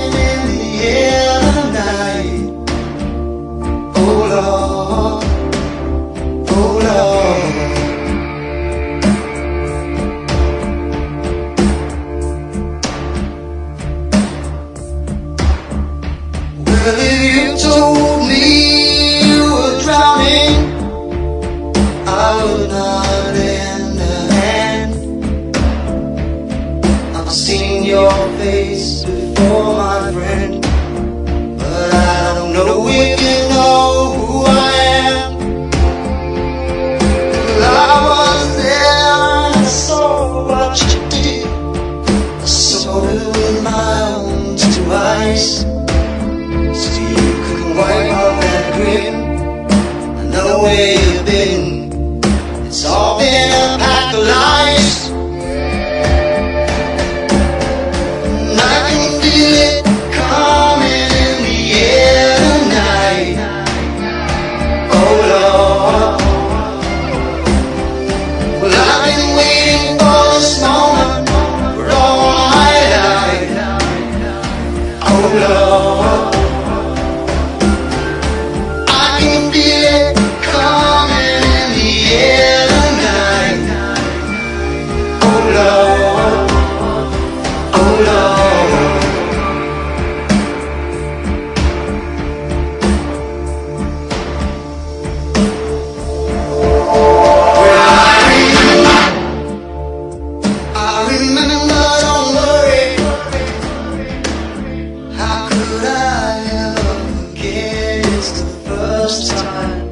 in the air tonight. Oh Lord, oh Lord. Well, if you told me you were drowning, I would not lend a hand. I've seen your face before, my friend, but I don't know if you know who I am. Well, I was there and I saw what you did. I saw it with my own two eyes. Still couldn't wipe off that grin. I know where you've been. It's all been a pack of lies. And I can feel it coming in the air tonight. Oh Lord. Well, I've been waiting for this moment for all my life. Oh Lord. I can feel it coming in the air tonight. Oh Lord, oh Lord. Well, I remember, don't worry. How could I ever forget? It's the first time